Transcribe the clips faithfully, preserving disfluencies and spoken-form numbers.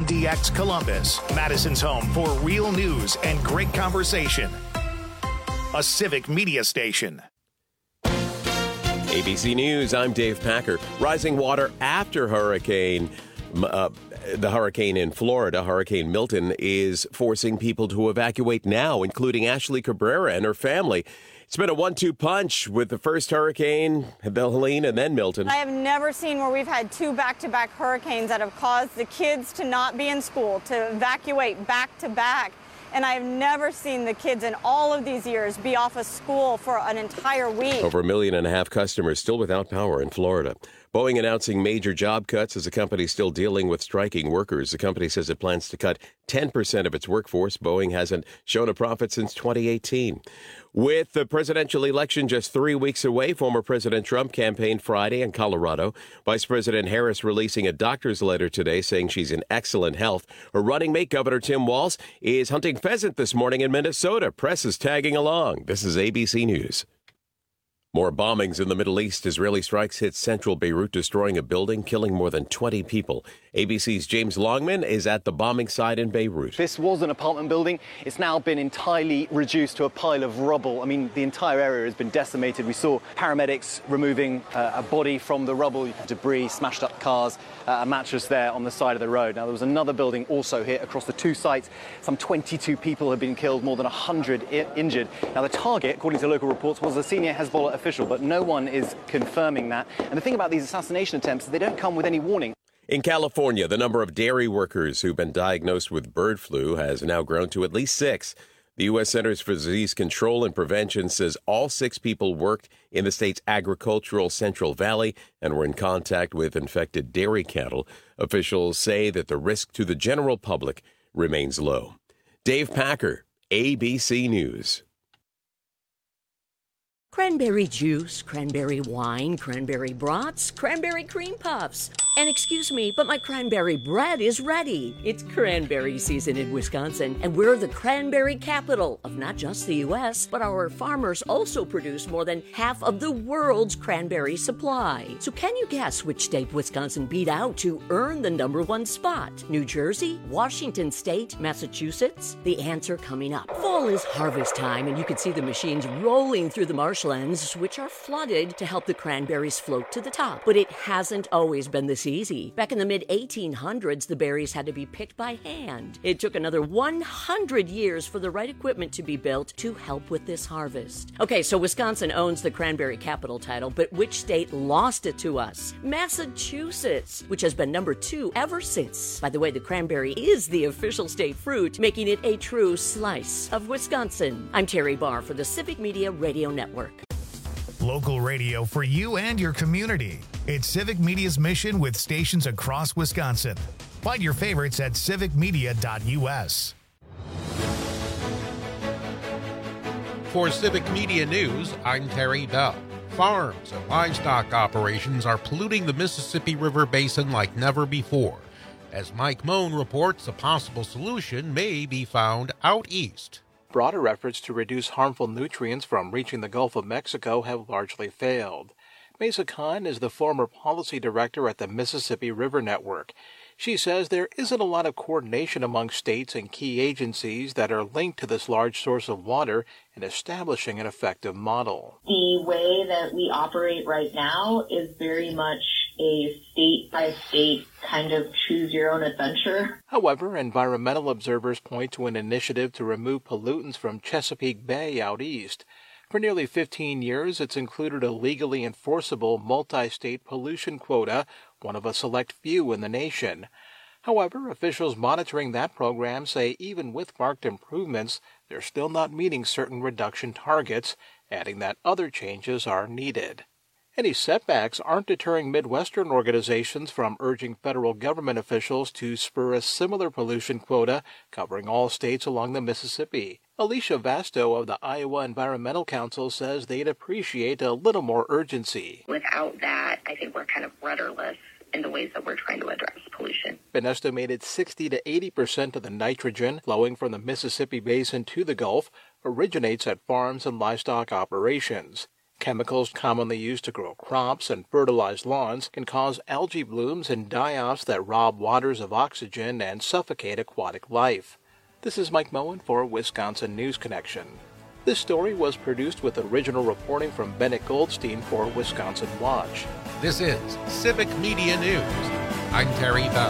D X Columbus, Madison's home for real news and great conversation. A Civic Media station. A B C News, I'm Dave Packer. Rising water after hurricane, uh, the hurricane in Florida, Hurricane Milton, is forcing people to evacuate now, including Ashley Cabrera and her family. It's been a one two punch with the first hurricane, the Helene, and then Milton. I have never seen where we've had two back-to-back hurricanes that have caused the kids to not be in school, to evacuate back-to-back. And I've never seen the kids in all of these years be off of school for an entire week. Over a million and a half customers still without power in Florida. Boeing announcing major job cuts as the company still dealing with striking workers. The company says it plans to cut ten percent of its workforce. Boeing hasn't shown a profit since twenty eighteen. With the presidential election just three weeks away, former President Trump campaigned Friday in Colorado. Vice President Harris releasing a doctor's letter today saying she's in excellent health. Her running mate, Governor Tim Walz, is hunting pheasant this morning in Minnesota. Press is tagging along. This is A B C News. More bombings in the Middle East. Israeli strikes hit central Beirut, destroying a building, killing more than twenty people. A B C's James Longman is at the bombing site in Beirut. This was an apartment building. It's now been entirely reduced to a pile of rubble. I mean, the entire area has been decimated. We saw paramedics removing uh, a body from the rubble, debris, smashed up cars, uh, a mattress there on the side of the road. Now, there was another building also hit across the two sites. Some twenty-two people have been killed, more than one hundred I- injured. Now, the target, according to local reports, was a senior Hezbollah official, but no one is confirming that. And the thing about these assassination attempts is they don't come with any warning. In California, the number of dairy workers who've been diagnosed with bird flu has now grown to at least six. The U S Centers for Disease Control and Prevention says all six people worked in the state's agricultural Central Valley and were in contact with infected dairy cattle. Officials say that the risk to the general public remains low. Dave Packer, A B C News. Cranberry juice, cranberry wine, cranberry brats, cranberry cream puffs. And excuse me, but my cranberry bread is ready. It's cranberry season in Wisconsin, and we're the cranberry capital of not just the U S, but our farmers also produce more than half of the world's cranberry supply. So can you guess which state Wisconsin beat out to earn the number one spot? New Jersey, Washington State, Massachusetts? The answer coming up. Fall is harvest time, and you can see the machines rolling through the marshlands, which are flooded to help the cranberries float to the top. But it hasn't always been this easy. Back in the mid eighteen hundreds, the berries had to be picked by hand. It took another one hundred years for the right equipment to be built to help with this harvest. Okay, so Wisconsin owns the cranberry capital title, but which state lost it to us? Massachusetts, which has been number two ever since. By the way, the cranberry is the official state fruit, making it a true slice of Wisconsin. I'm Terry Barr for the Civic Media Radio Network. Local radio for you and your community. It's Civic Media's mission with stations across Wisconsin. Find your favorites at civic media dot u s. For Civic Media News, I'm Terry Bell. Farms and livestock operations are polluting the Mississippi River Basin like never before. As Mike Moan reports, a possible solution may be found out east. Broader efforts to reduce harmful nutrients from reaching the Gulf of Mexico have largely failed. Mesa Khan is the former policy director at the Mississippi River Network. She says there isn't a lot of coordination among states and key agencies that are linked to this large source of water in establishing an effective model. The way that we operate right now is very much a state-by-state kind of choose your own adventure. However, environmental observers point to an initiative to remove pollutants from Chesapeake Bay out east. For nearly fifteen years, it's included a legally enforceable multi-state pollution quota, one of a select few in the nation. However, officials monitoring that program say even with marked improvements, they're still not meeting certain reduction targets, adding that other changes are needed. Any setbacks aren't deterring Midwestern organizations from urging federal government officials to spur a similar pollution quota covering all states along the Mississippi. Alicia Vasto of the Iowa Environmental Council says they'd appreciate a little more urgency. Without that, I think we're kind of rudderless in the ways that we're trying to address pollution. An estimated sixty to eighty percent of the nitrogen flowing from the Mississippi Basin to the Gulf originates at farms and livestock operations. Chemicals commonly used to grow crops and fertilize lawns can cause algae blooms and die-offs that rob waters of oxygen and suffocate aquatic life. This is Mike Moen for Wisconsin News Connection. This story was produced with original reporting from Bennett Goldstein for Wisconsin Watch. This is Civic Media News. I'm Terry Bell.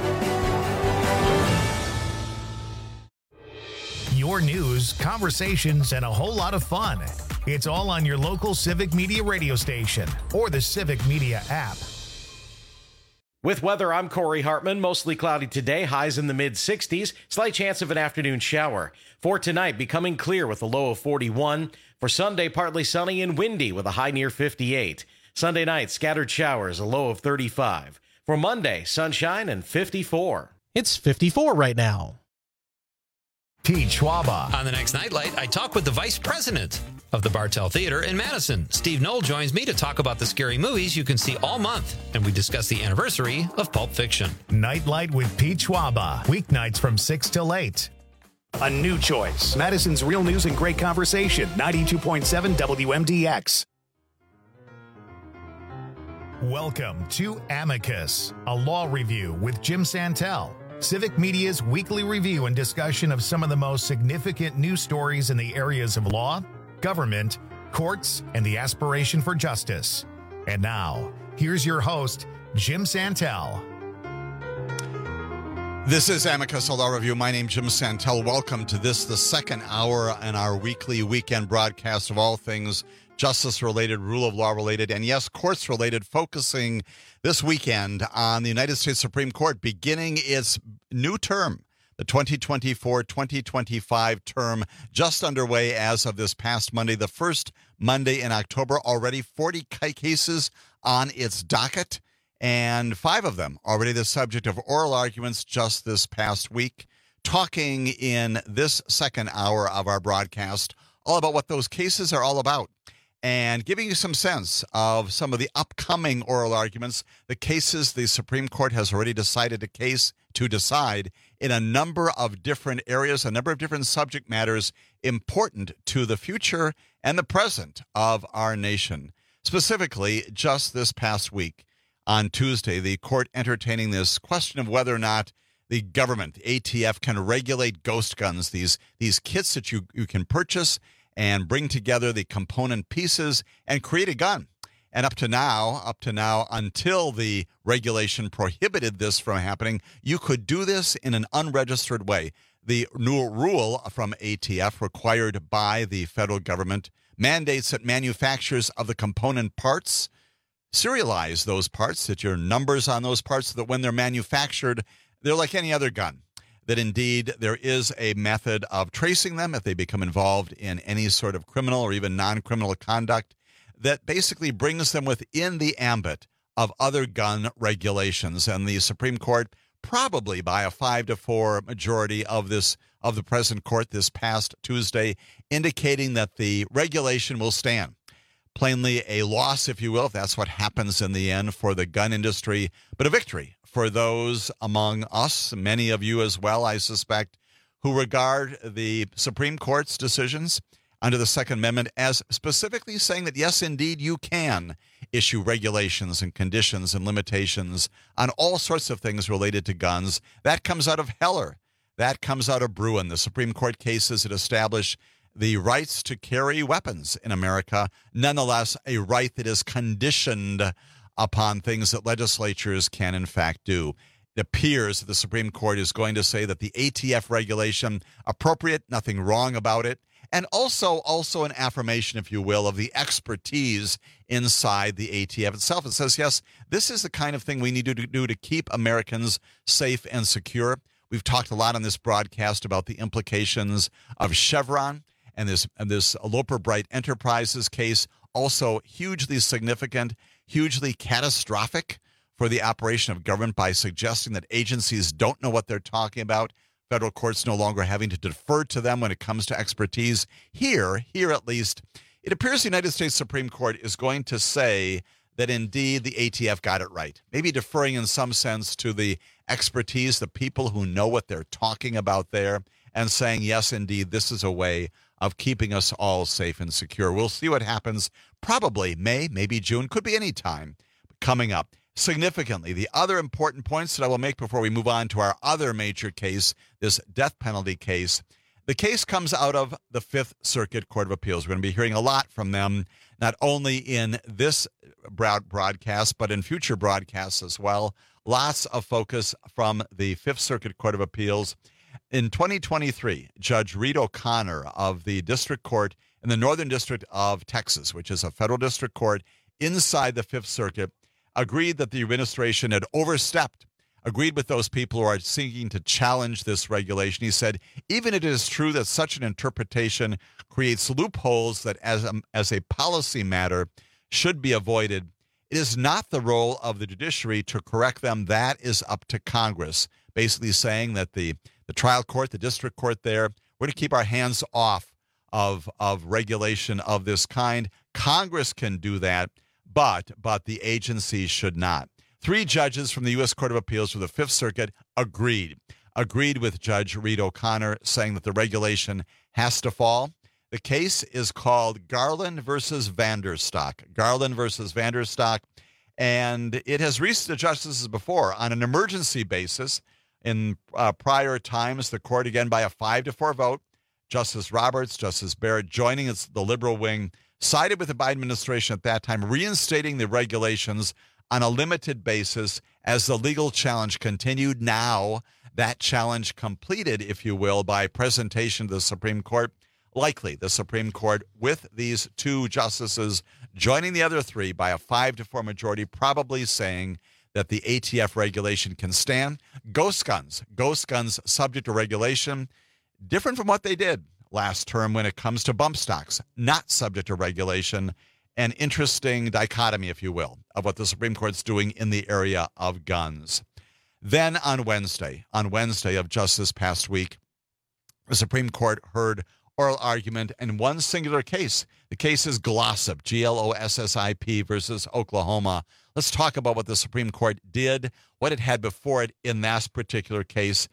Your news, conversations, and a whole lot of fun. It's all on your local Civic Media radio station or the Civic Media app. With weather, I'm Corey Hartman. Mostly cloudy today, highs in the mid sixties, slight chance of an afternoon shower. For tonight, becoming clear with a low of forty-one. For Sunday, partly sunny and windy with a high near fifty-eight. Sunday night, scattered showers, a low of thirty-five. For Monday, sunshine and fifty-four. It's fifty-four right now. Pete Schwaba. On the next Nightlight, I talk with the vice president of the Bartell Theater in Madison. Steve Knoll joins me to talk about the scary movies you can see all month, and we discuss the anniversary of Pulp Fiction. Nightlight with Pete Schwaba. Weeknights from six till eight. A new choice. Madison's Real News and Great Conversation. ninety-two point seven W M D X. Welcome to Amicus, a law review with Jim Santel. Civic Media's weekly review and discussion of some of the most significant news stories in the areas of law, government, courts, and the aspiration for justice. And now, here's your host, Jim Santel. This is Amicus, a law review. My name's Jim Santel. Welcome to this, the second hour in our weekly weekend broadcast of all things justice-related, rule of law-related, and yes, courts-related, focusing this weekend on the United States Supreme Court beginning its new term, the twenty twenty-four twenty twenty-five term, just underway as of this past Monday, the first Monday in October. Already forty cases on its docket, and five of them already the subject of oral arguments just this past week. Talking in this second hour of our broadcast all about what those cases are all about, and giving you some sense of some of the upcoming oral arguments, the cases the Supreme Court has already decided to case to decide in a number of different areas, a number of different subject matters important to the future and the present of our nation. Specifically, just this past week, on Tuesday, the court entertaining this question of whether or not the government, the A T F, can regulate ghost guns, these, these kits that you, you can purchase and bring together the component pieces and create a gun. And up to now, up to now, until the regulation prohibited this from happening, you could do this in an unregistered way. The new rule from A T F, required by the federal government, mandates that manufacturers of the component parts serialize those parts, that your numbers on those parts, so that when they're manufactured, they're like any other gun. That indeed there is a method of tracing them if they become involved in any sort of criminal or even non-criminal conduct that basically brings them within the ambit of other gun regulations. And the Supreme Court, probably by a five to four majority of this of the present court this past Tuesday, indicating that the regulation will stand. Plainly a loss, if you will, if that's what happens in the end for the gun industry, but a victory for those among us, many of you as well, I suspect, who regard the Supreme Court's decisions under the Second Amendment as specifically saying that, yes, indeed, you can issue regulations and conditions and limitations on all sorts of things related to guns. That comes out of Heller. That comes out of Bruin, the Supreme Court cases that establish the rights to carry weapons in America, nonetheless, a right that is conditioned upon things that legislatures can, in fact, do. It appears that the Supreme Court is going to say that the A T F regulation, appropriate, nothing wrong about it, and also, also an affirmation, if you will, of the expertise inside the A T F itself. It says, yes, this is the kind of thing we need to do to keep Americans safe and secure. We've talked a lot on this broadcast about the implications of Chevron and this, and this Loper Bright Enterprises case, also hugely significant, hugely catastrophic for the operation of government by suggesting that agencies don't know what they're talking about. Federal courts no longer having to defer to them when it comes to expertise. Here, here at least, it appears the United States Supreme Court is going to say that indeed the A T F got it right. Maybe deferring in some sense to the expertise, the people who know what they're talking about there, and saying, yes, indeed, this is a way of keeping us all safe and secure. We'll see what happens probably May, maybe June, could be any time coming up. Significantly, the other important points that I will make before we move on to our other major case, this death penalty case, the case comes out of the Fifth Circuit Court of Appeals. We're going to be hearing a lot from them, not only in this broad broadcast, but in future broadcasts as well. Lots of focus from the Fifth Circuit Court of Appeals. In twenty twenty-three, Judge Reed O'Connor of the District Court in the Northern District of Texas, which is a federal district court inside the Fifth Circuit, agreed that the administration had overstepped, agreed with those people who are seeking to challenge this regulation. He said, even if it is true that such an interpretation creates loopholes that as a, as a policy matter should be avoided, it is not the role of the judiciary to correct them. That is up to Congress. Basically saying that the, the trial court, the district court there, we're to keep our hands off of, of regulation of this kind. Congress can do that, but but the agencies should not. Three judges from the U S Court of Appeals for the Fifth Circuit agreed, agreed with Judge Reed O'Connor, saying that the regulation has to fall. The case is called Garland versus Vanderstock. Garland versus Vanderstock, and it has reached the justices before on an emergency basis. In uh, prior times, the court, again, by a five to four vote, Justice Roberts, Justice Barrett, joining its, the liberal wing, sided with the Biden administration at that time, reinstating the regulations on a limited basis as the legal challenge continued. Now, that challenge completed, if you will, by presentation to the Supreme Court. Likely, the Supreme Court, with these two justices joining the other three by a five to four majority, probably saying that the A T F regulation can stand. Ghost guns, ghost guns subject to regulation, different from what they did last term when it comes to bump stocks, not subject to regulation. An interesting dichotomy, if you will, of what the Supreme Court's doing in the area of guns. Then on Wednesday, on Wednesday of just this past week, the Supreme Court heard oral argument in one singular case. The case is Glossip, G L O S S I P versus Oklahoma. Let's talk about what the Supreme Court did, what it had before it in that particular case.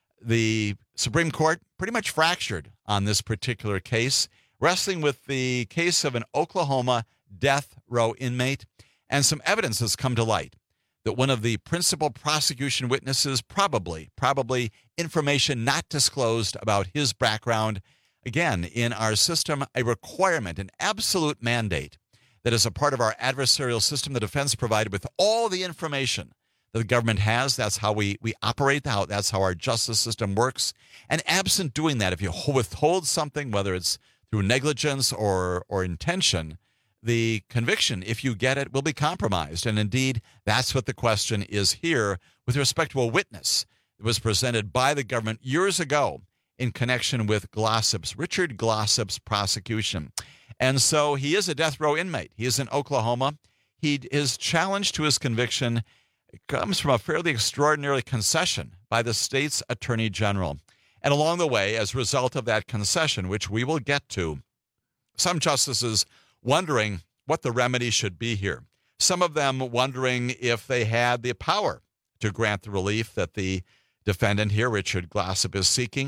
The Supreme Court pretty much fractured on this particular case, wrestling with the case of an Oklahoma death row inmate, and some evidence has come to light that one of the principal prosecution witnesses, probably, probably information not disclosed about his background. Again, in our system, a requirement, an absolute mandate that is a part of our adversarial system, the defense provided with all the information that the government has. That's how we, we operate, how, that's how our justice system works. And absent doing that, if you withhold something, whether it's through negligence or, or intention, the conviction, if you get it, will be compromised. And indeed, that's what the question is here with respect to a witness that was presented by the government years ago in connection with Glossip's, Richard Glossip's prosecution. And so he is a death row inmate. He is in Oklahoma. He, his challenge to his conviction comes from a fairly extraordinary concession by the state's attorney general. And along the way, as a result of that concession, which we will get to, some justices wondering what the remedy should be here. Some of them wondering if they had the power to grant the relief that the defendant here, Richard Glossip, is seeking.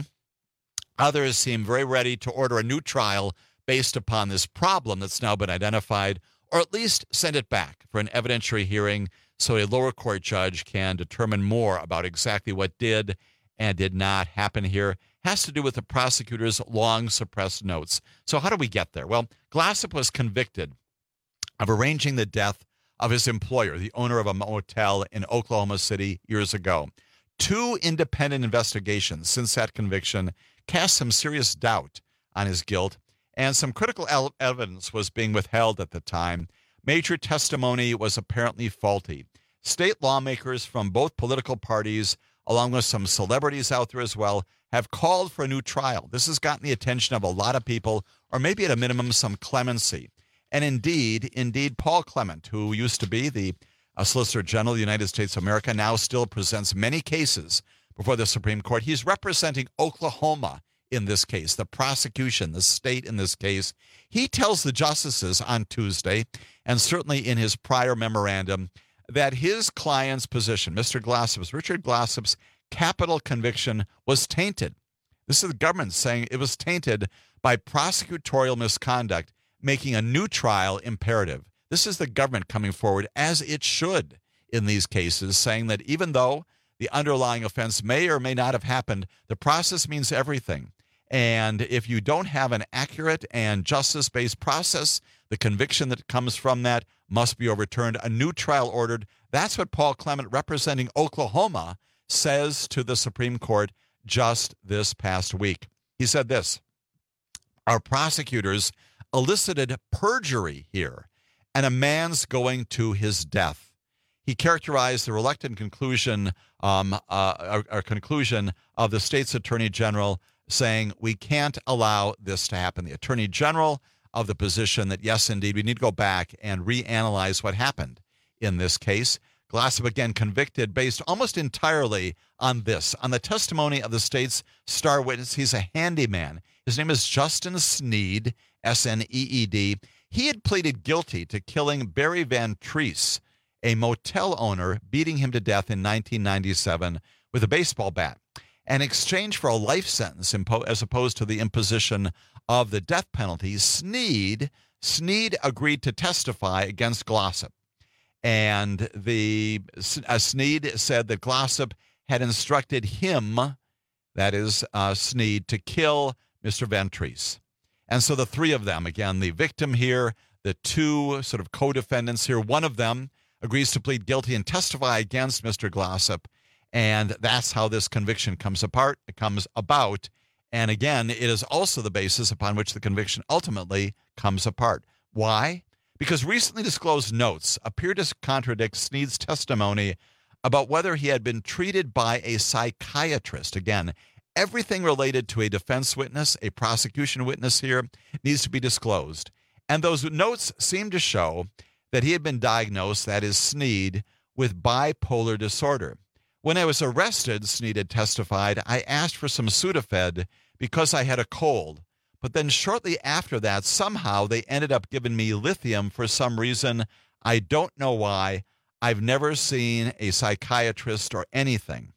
Others seem very ready to order a new trial based upon this problem that's now been identified, or at least send it back for an evidentiary hearing so a lower court judge can determine more about exactly what did and did not happen here. Has to do with the prosecutor's long suppressed notes. So how do we get there? Well, Glossip was convicted of arranging the death of his employer, the owner of a motel in Oklahoma City years ago. Two independent investigations since that conviction cast some serious doubt on his guilt, and some critical evidence was being withheld at the time. Major testimony was apparently faulty. State lawmakers from both political parties, along with some celebrities out there as well, have called for a new trial. This has gotten the attention of a lot of people, or maybe at a minimum some clemency. And indeed, indeed, Paul Clement, who used to be the uh, Solicitor General of the United States of America, now still presents many cases before the Supreme Court. He's representing Oklahoma in this case, the prosecution, the state in this case. He tells the justices on Tuesday, and certainly in his prior memorandum, that his client's position, Mister Glossip's, Richard Glossip's capital conviction was tainted This is the government saying it was tainted by prosecutorial misconduct, making a new trial imperative. This is the government coming forward, as it should in these cases, saying that even though the underlying offense may or may not have happened, the process means everything. And if you don't have an accurate and justice-based process, the conviction that comes from that must be overturned. A new trial ordered. That's what Paul Clement, representing Oklahoma, says to the Supreme Court just this past week. He said this: our prosecutors elicited perjury here, and a man's going to his death. He characterized the reluctant conclusion, um, uh, or, or conclusion of the state's attorney general, saying we can't allow this to happen. The attorney general of the position that, yes, indeed, we need to go back and reanalyze what happened in this case. Glossip, again, convicted based almost entirely on this, on the testimony of the state's star witness. He's a handyman. His name is Justin Sneed, S N E E D. He had pleaded guilty to killing Barry Van Treese, a motel owner, beating him to death in nineteen ninety-seven with a baseball bat, in exchange for a life sentence impo- as opposed to the imposition of the death penalty. Sneed, Sneed agreed to testify against Glossip. And the uh, Sneed said that Glossip had instructed him, that is uh, Sneed, to kill Mister Van Treese. And so the three of them, again, the victim here, the two sort of co-defendants here, one of them agrees to plead guilty and testify against Mister Glossip. And that's how this conviction comes apart. It comes about. And again, it is also the basis upon which the conviction ultimately comes apart. Why? Because recently disclosed notes appear to contradict Sneed's testimony about whether he had been treated by a psychiatrist. Again, everything related to a defense witness, a prosecution witness here, needs to be disclosed. And those notes seem to show that he had been diagnosed, that is Sneed, with bipolar disorder. When I was arrested, Sneed had testified, I asked for some Sudafed because I had a cold. But then shortly after that, somehow they ended up giving me lithium for some reason. I don't know why. I've never seen a psychiatrist or anything.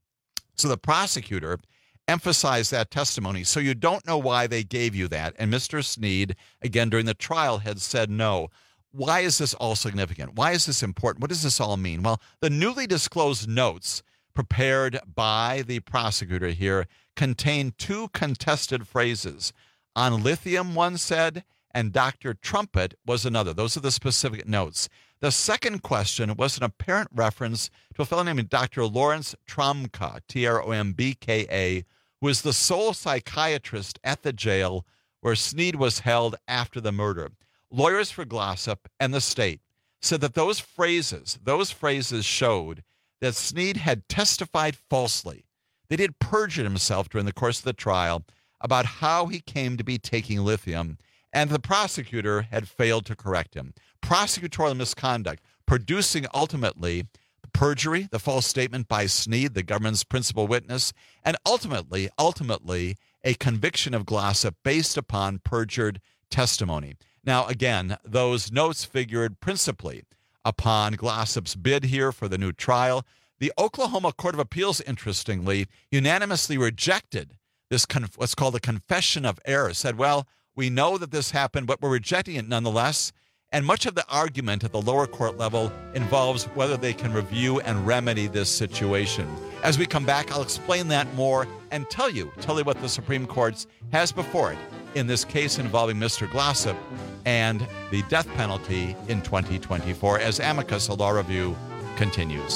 So the prosecutor emphasized that testimony. So you don't know why they gave you that. And Mister Sneed, again, during the trial, had said no. Why is this all significant? Why is this important? What does this all mean? Well, the newly disclosed notes prepared by the prosecutor here contain two contested phrases. On lithium, one said, and Doctor Trumpet was another. Those are the specific notes. The second question was an apparent reference to a fellow named Doctor Lawrence Tromka, T R O M B K A, who was the sole psychiatrist at the jail where Sneed was held after the murder. Lawyers for Glossip and the state said that those phrases, those phrases showed that Sneed had testified falsely, that he had perjured himself during the course of the trial about how he came to be taking lithium, and the prosecutor had failed to correct him. Prosecutorial misconduct, producing ultimately perjury, the false statement by Sneed, the government's principal witness, and ultimately, ultimately, a conviction of Glossip based upon perjured testimony. Now, again, those notes figured principally upon Glossip's bid here for the new trial. The Oklahoma Court of Appeals, interestingly, unanimously rejected this conf- what's called a confession of error, said, well, we know that this happened, but we're rejecting it nonetheless. And much of the argument at the lower court level involves whether they can review and remedy this situation. As we come back, I'll explain that more and tell you, tell you what the Supreme Court has before it in this case involving Mister Glossip and the death penalty in twenty twenty-four as Amicus, a law review, continues.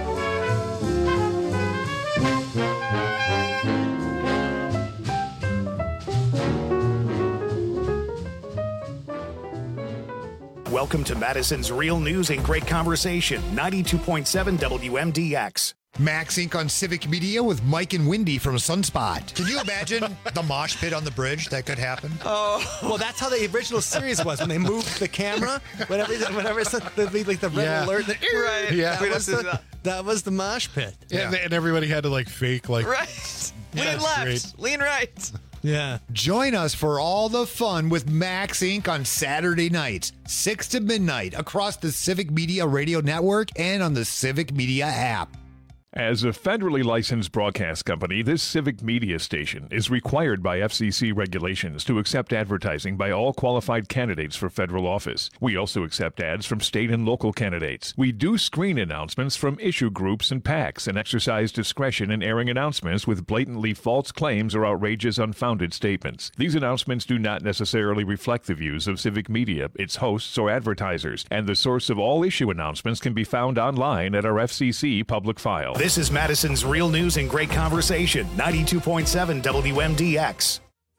Welcome to Madison's Real News and Great Conversation, ninety-two point seven W M D X. Max Incorporated on Civic Media with Mike and Wendy from Sunspot. Can you imagine the mosh pit on the bridge that could happen? Oh, well, that's how the original series was when they moved the camera. Whenever, whenever it's the, the, like the red yeah. alert, the, right? Yeah, that was the, that was the mosh pit. Yeah, yeah. And everybody had to like fake like right. Yeah, lean left, great. lean right. Yeah. Join us for all the fun with Max Incorporated on Saturday nights, six to midnight, across the Civic Media Radio Network and on the Civic Media app. As a federally licensed broadcast company, this civic media station is required by F C C regulations to accept advertising by all qualified candidates for federal office. We also accept ads from state and local candidates. We do screen announcements from issue groups and PACs and exercise discretion in airing announcements with blatantly false claims or outrageous, unfounded statements. These announcements do not necessarily reflect the views of civic media, its hosts, or advertisers, and the source of all issue announcements can be found online at our F C C public file. This is Madison's Real News and Great Conversation, ninety-two point seven W M D X.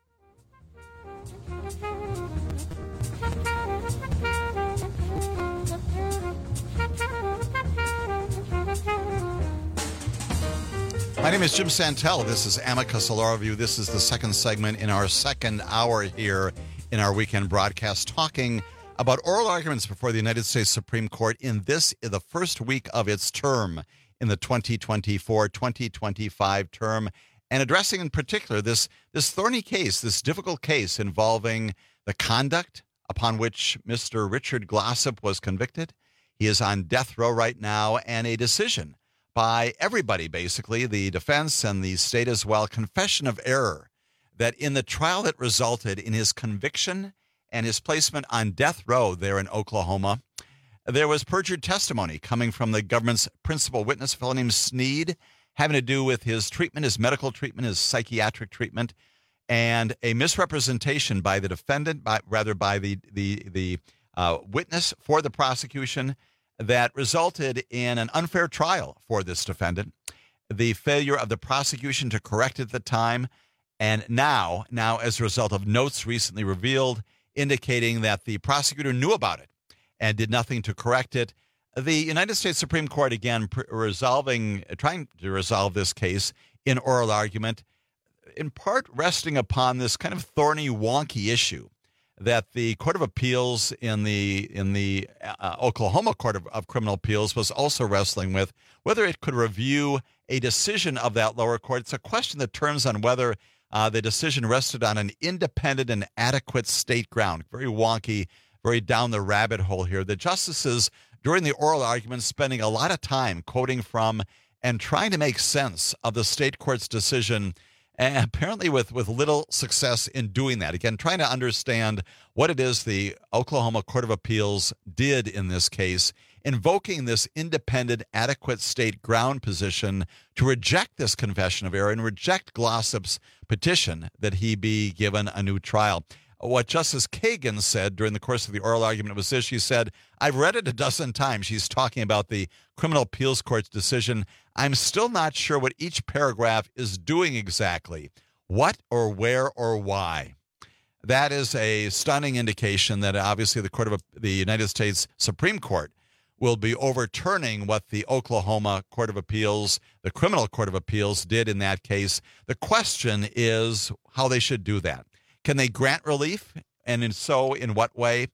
My name is Jim Santel. This is Amicus Law Review. This is the second segment in our second hour here in our weekend broadcast, talking about oral arguments before the United States Supreme Court in this, the first week of its term in the twenty twenty-four twenty twenty-five term, and addressing in particular this, this thorny case, this difficult case involving the conduct upon which Mister Richard Glossip was convicted. He is on death row right now, and a decision by everybody, basically, the defense and the state as well, confession of error, that in the trial that resulted in his conviction and his placement on death row there in Oklahoma, there was perjured testimony coming from the government's principal witness, a fellow named Sneed, having to do with his treatment, his medical treatment, his psychiatric treatment, and a misrepresentation by the defendant, by, rather by the the the uh, witness for the prosecution, that resulted in an unfair trial for this defendant. The failure of the prosecution to correct it at the time, and now, now as a result of notes recently revealed indicating that the prosecutor knew about it and did nothing to correct it. The United States Supreme Court, again, pr- resolving, trying to resolve this case in oral argument, in part resting upon this kind of thorny, wonky issue that the Court of Appeals in the in the uh, Oklahoma Court of, of Criminal Appeals was also wrestling with, whether it could review a decision of that lower court. It's a question that turns on whether uh, the decision rested on an independent and adequate state ground. Very wonky, very down the rabbit hole here. The justices, during the oral argument, spending a lot of time quoting from and trying to make sense of the state court's decision, and apparently with, with little success in doing that. Again, trying to understand what it is the Oklahoma Court of Appeals did in this case, invoking this independent, adequate state ground position to reject this confession of error and reject Glossip's petition that he be given a new trial. What Justice Kagan said during the course of the oral argument was this. She said, I've read it a dozen times. She's talking about the Criminal Appeals Court's decision. I'm still not sure what each paragraph is doing exactly. What or where or why? That is a stunning indication that obviously the Court of the United States Supreme Court will be overturning what the Oklahoma Court of Appeals, the Criminal Court of Appeals, did in that case. The question is how they should do that. Can they grant relief? And if so, in what way?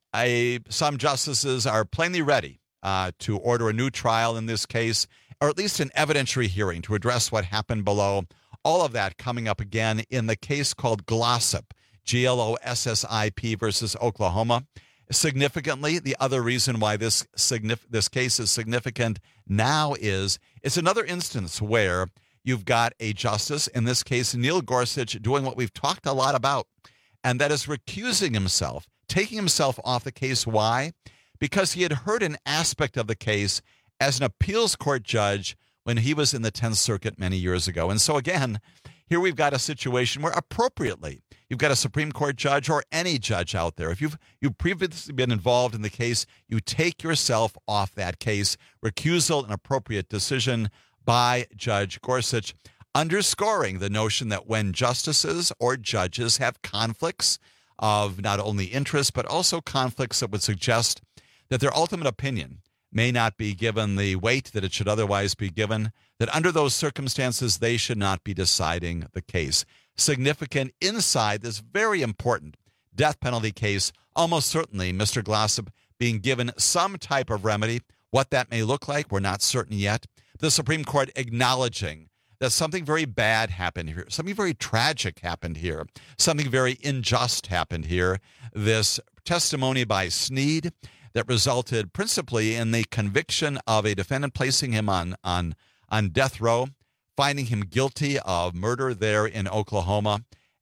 I, some justices are plainly ready uh, to order a new trial in this case, or at least an evidentiary hearing to address what happened below. All of that coming up again in the case called Glossip, G L O S S I P versus Oklahoma. Significantly, the other reason why this signif- this case is significant now is it's another instance where you've got a justice, in this case, Neil Gorsuch, doing what we've talked a lot about, and that is recusing himself, taking himself off the case. Why? Because he had heard an aspect of the case as an appeals court judge when he was in the tenth Circuit many years ago. And so again, here we've got a situation where appropriately, you've got a Supreme Court judge or any judge out there. If you've you've previously been involved in the case, you take yourself off that case. Recusal, an appropriate decision by Judge Gorsuch, underscoring the notion that when justices or judges have conflicts of not only interest, but also conflicts that would suggest that their ultimate opinion may not be given the weight that it should otherwise be given, that under those circumstances, they should not be deciding the case. Significant inside this very important death penalty case, almost certainly Mister Glossip being given some type of remedy. What that may look like, we're not certain yet. The Supreme Court acknowledging that something very bad happened here, something very tragic happened here, something very unjust happened here. This testimony by Sneed that resulted principally in the conviction of a defendant, placing him on on on death row, finding him guilty of murder there in Oklahoma.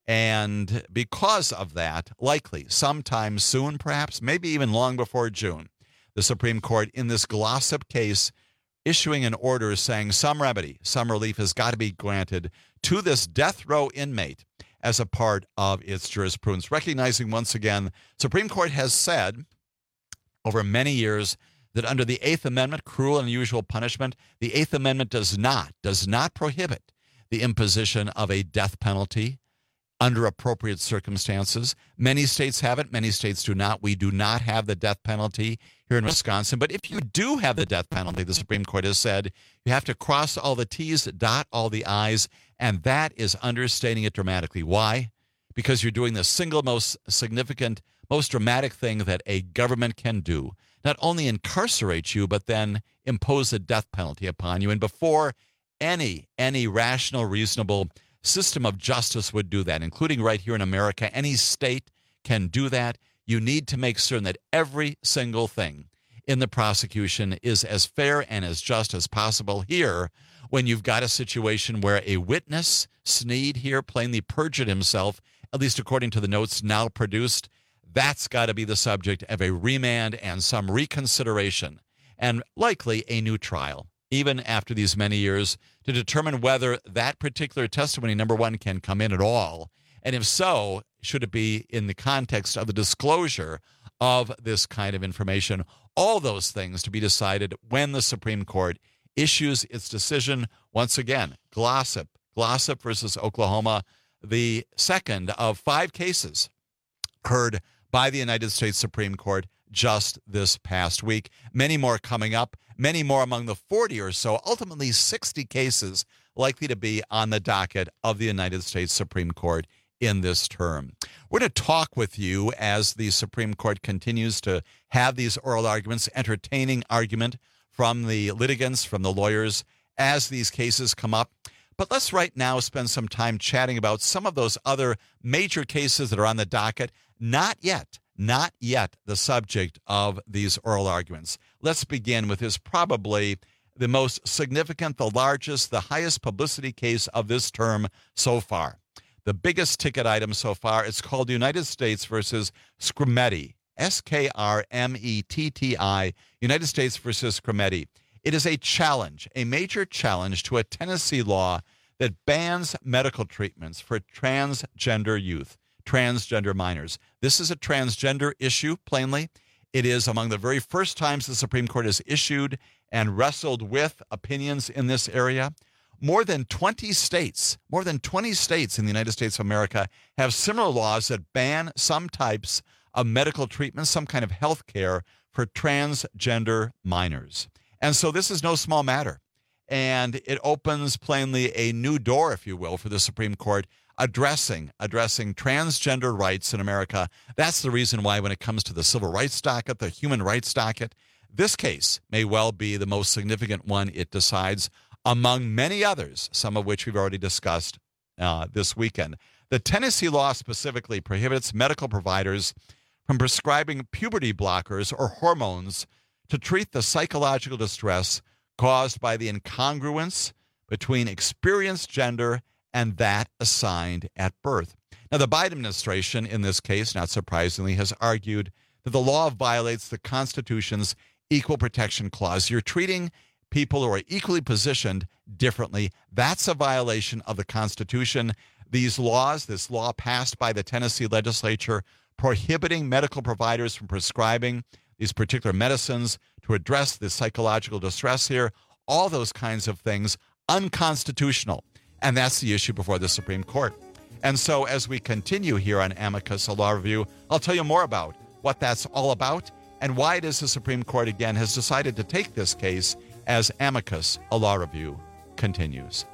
And because of that, likely sometime soon, perhaps, maybe even long before June, the Supreme Court in this Glossip case issuing an order saying some remedy, some relief has got to be granted to this death row inmate as a part of its jurisprudence. Recognizing once again, Supreme Court has said over many years that under the Eighth Amendment, cruel and unusual punishment, the Eighth Amendment does not, does not prohibit the imposition of a death penalty under appropriate circumstances. Many states have it. Many states do not. We do not have the death penalty here in Wisconsin. But if you do have the death penalty, the Supreme Court has said, you have to cross all the T's, dot all the I's, and that is understating it dramatically. Why? Because you're doing the single most significant, most dramatic thing that a government can do. Not only incarcerate you, but then impose a death penalty upon you. And before any, any rational, reasonable system of justice would do that, including right here in America. Any state can do that. You need to make certain that every single thing in the prosecution is as fair and as just as possible. Here, when you've got a situation where a witness, Snead here, plainly perjured himself, at least according to the notes now produced, that's got to be the subject of a remand and some reconsideration, and likely a new trial, even after these many years, to determine whether that particular testimony, number one, can come in at all. And if so, should it be in the context of the disclosure of this kind of information? All those things to be decided when the Supreme Court issues its decision. Once again, Glossip, Glossip versus Oklahoma, the second of five cases heard by the United States Supreme Court just this past week. Many more coming up, many more among the forty or so, ultimately sixty cases likely to be on the docket of the United States Supreme Court in this term. We're going to talk with you as the Supreme Court continues to have these oral arguments, entertaining argument from the litigants, from the lawyers, as these cases come up. But let's right now spend some time chatting about some of those other major cases that are on the docket, not yet, not yet the subject of these oral arguments. Let's begin with this probably the most significant, the largest, the highest publicity case of this term so far. The biggest ticket item so far, it's called United States versus Skrmetti, S K R M E T T I, United States versus Skrmetti. It is a challenge, a major challenge to a Tennessee law that bans medical treatments for transgender youth, transgender minors. This is a transgender issue, plainly. It is among the very first times the Supreme Court has issued and wrestled with opinions in this area. More than twenty states, more than twenty states in the United States of America have similar laws that ban some types of medical treatment, some kind of health care for transgender minors. And so this is no small matter. And it opens plainly a new door, if you will, for the Supreme Court addressing, addressing transgender rights in America. That's the reason why when it comes to the civil rights docket, the human rights docket, this case may well be the most significant one it decides, among many others, some of which we've already discussed uh, this weekend. The Tennessee law specifically prohibits medical providers from prescribing puberty blockers or hormones to treat the psychological distress caused by the incongruence between experienced gender and that assigned at birth. Now, the Biden administration, in this case, not surprisingly, has argued that the law violates the Constitution's Equal Protection Clause. You're treating people who are equally positioned differently. That's a violation of the Constitution. These laws, this law passed by the Tennessee legislature, prohibiting medical providers from prescribing these particular medicines to address the psychological distress here, all those kinds of things, unconstitutional. And that's the issue before the Supreme Court. And so as we continue here on Amicus, a law review, I'll tell you more about what that's all about and why it is the Supreme Court, again, has decided to take this case as Amicus, a law review, continues.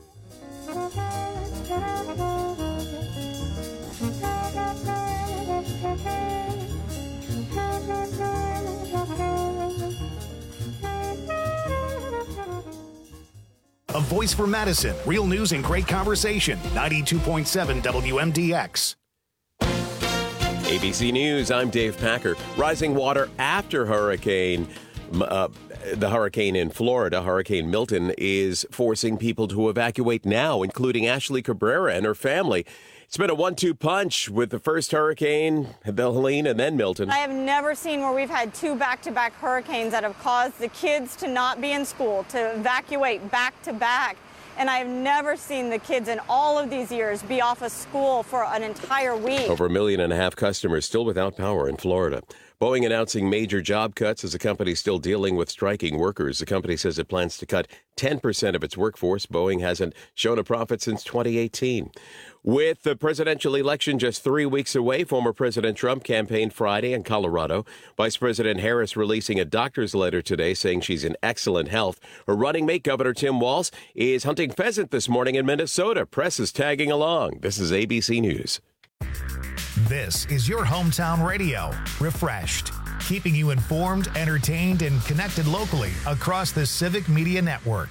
A voice for Madison. Real news and great conversation. ninety-two point seven W M D X. A B C News, I'm Dave Packer. Rising water after hurricane Uh, the hurricane in Florida, Hurricane Milton, is forcing people to evacuate now, including Ashley Cabrera and her family. It's been a one two punch with the first hurricane, the Helene, and then Milton. I have never seen where we've had two back-to-back hurricanes that have caused the kids to not be in school, to evacuate back-to-back. And I have never seen the kids in all of these years be off of school for an entire week. Over a million and a half customers still without power in Florida. Boeing announcing major job cuts as the company still dealing with striking workers. The company says it plans to cut ten percent of its workforce. Boeing hasn't shown a profit since twenty eighteen. With the presidential election just three weeks away, former President Trump campaigned Friday in Colorado. Vice President Harris releasing a doctor's letter today saying she's in excellent health. Her running mate, Governor Tim Walz, is hunting pheasant this morning in Minnesota. Press is tagging along. This is A B C News. This is your hometown radio, refreshed, keeping you informed, entertained, and connected locally across the Civic Media Network.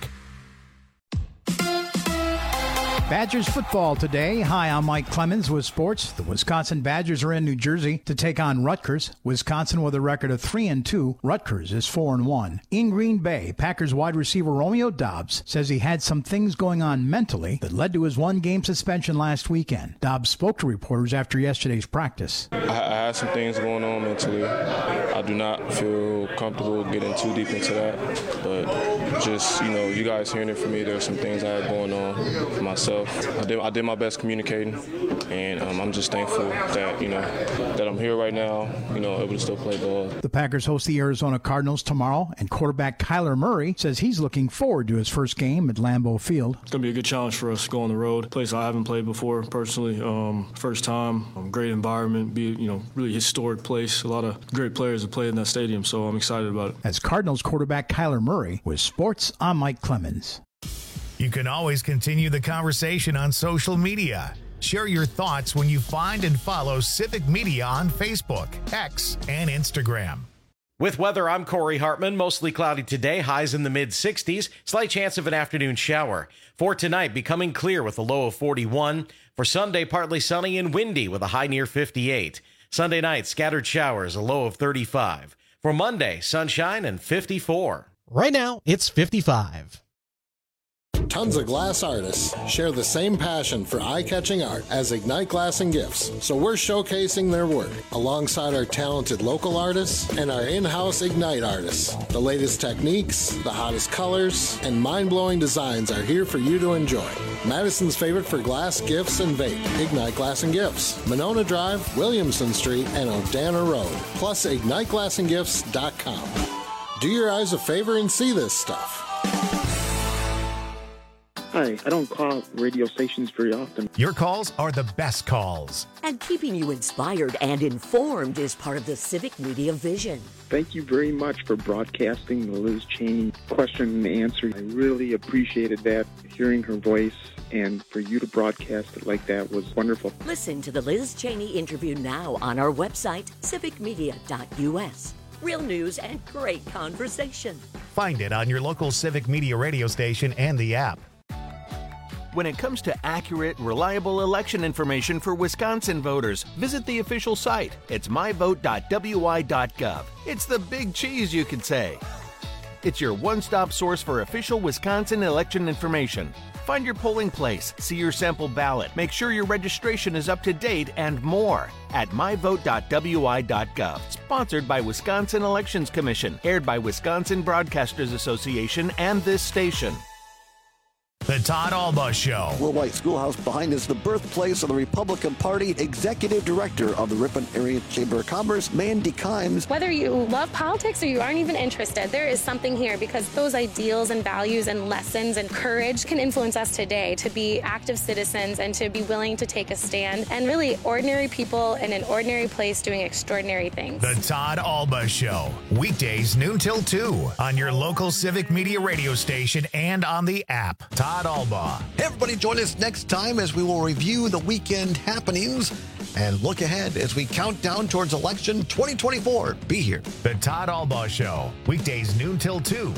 Badgers football today. Hi, I'm Mike Clemens with sports. The Wisconsin Badgers are in New Jersey to take on Rutgers. Wisconsin with a record of three and two. Rutgers is four and one. In Green Bay, Packers wide receiver Romeo Doubs says he had some things going on mentally that led to his one-game suspension last weekend. Doubs spoke to reporters after yesterday's practice. I, I had some things going on mentally. I do not feel comfortable getting too deep into that, but just, you know, you guys hearing it from me, there's some things I had going on for myself. I did, I did my best communicating, and um, I'm just thankful that, you know, that I'm here right now, you know, able to still play ball. The Packers host the Arizona Cardinals tomorrow, and quarterback Kyler Murray says he's looking forward to his first game at Lambeau Field. It's going to be a good challenge for us to go on the road, a place I haven't played before personally. Um, first time, um, great environment, be you know, really historic place. A lot of great players have played in that stadium, so I'm excited about it. As Cardinals quarterback Kyler Murray with sports, I'm Mike Clemens. You can always continue the conversation on social media. Share your thoughts when you find and follow Civic Media on Facebook, X, and Instagram. With weather, I'm Corey Hartman. Mostly cloudy today, highs in the mid sixties. Slight chance of an afternoon shower. For tonight, becoming clear with a low of forty-one. For Sunday, partly sunny and windy with a high near fifty-eight. Sunday night, scattered showers, a low of thirty-five. For Monday, sunshine and fifty-four. Right now, it's fifty-five. Tons of glass artists share the same passion for eye-catching art as Ignite Glass and Gifts, so we're showcasing their work alongside our talented local artists and our in-house Ignite artists. The latest techniques, the hottest colors, and mind-blowing designs are here for you to enjoy. Madison's favorite for glass, gifts, and vape, Ignite Glass and Gifts, Monona Drive, Williamson Street, and Odana Road, plus ignite glass and gifts dot com. Do your eyes a favor and see this stuff. Hi, I don't call radio stations very often. Your calls are the best calls. And keeping you inspired and informed is part of the Civic Media vision. Thank you very much for broadcasting the Liz Cheney question and answer. I really appreciated that, hearing her voice, and for you to broadcast it like that was wonderful. Listen to the Liz Cheney interview now on our website, civic media dot u s. Real news and great conversation. Find it on your local Civic Media radio station and the app. When it comes to accurate, reliable election information for Wisconsin voters, visit the official site. It's my vote dot w i dot gov. It's the big cheese, you could say. It's your one-stop source for official Wisconsin election information. Find your polling place, see your sample ballot, make sure your registration is up to date, and more at my vote dot w i dot gov. Sponsored by Wisconsin Elections Commission, aired by Wisconsin Broadcasters Association and this station. The Todd Alba Show. Will White Schoolhouse behind is the birthplace of the Republican Party. Executive Director of the Ripon Area Chamber of Commerce, Mandy Kimes. Whether you love politics or you aren't even interested, there is something here because those ideals and values and lessons and courage can influence us today to be active citizens and to be willing to take a stand and really ordinary people in an ordinary place doing extraordinary things. The Todd Alba Show. Weekdays noon till two on your local Civic Media radio station and on the app. Todd Alba. Hey, everybody, join us next time as we will review the weekend happenings and look ahead as we count down towards election twenty twenty-four. Be here. The Todd Alba Show. Weekdays noon till two.